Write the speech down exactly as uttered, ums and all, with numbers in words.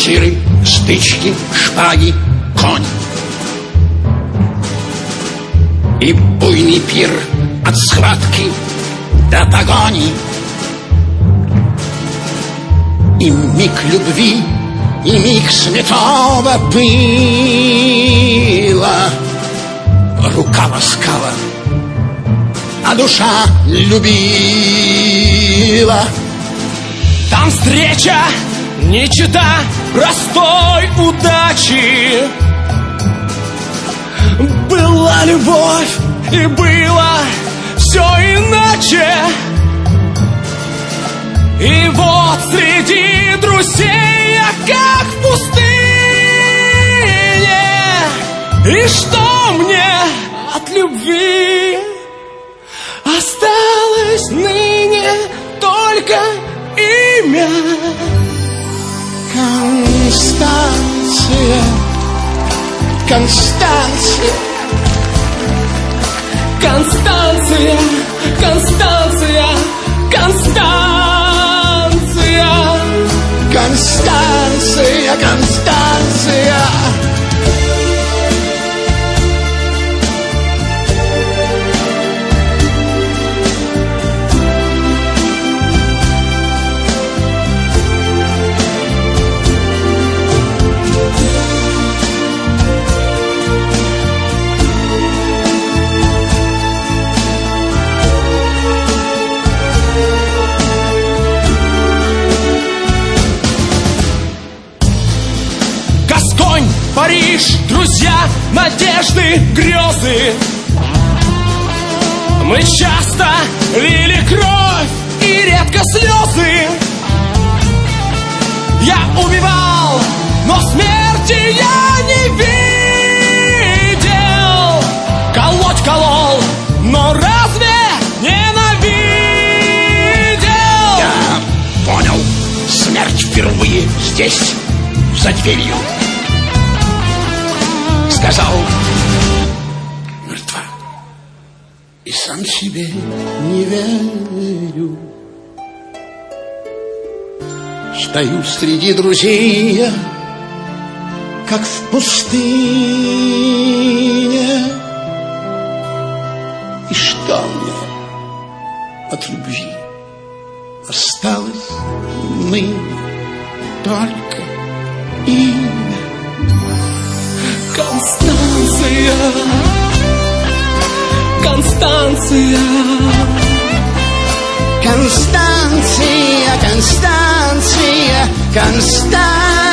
Тиры, стычки, шпаги, конь. И буйный пир от схватки до погони. И миг любви, и миг святого пыла. Рука ласкала, а душа любила. Там встреча не чета простой удачи. Была любовь, и было все иначе. И вот среди друзей я как в пустыне. И что мне от любви осталось ныне? Только имя. Констанция, Констанция, Констанция, Констанция, Констанция, Констанция, Констанция. Париж, друзья, надежды, грезы. Мы часто лили кровь и редко слезы. Я убивал, но смерти я не видел. Колоть колол, но разве ненавидел? Я понял смерть впервые здесь, за дверью. Сказал, мертва, и сам себе не верю. Стою среди друзей я, как в пустыне. И что мне от любви осталось ныне? Только имя. Констанция, Констанция, Констанция, Констанция, Констанция.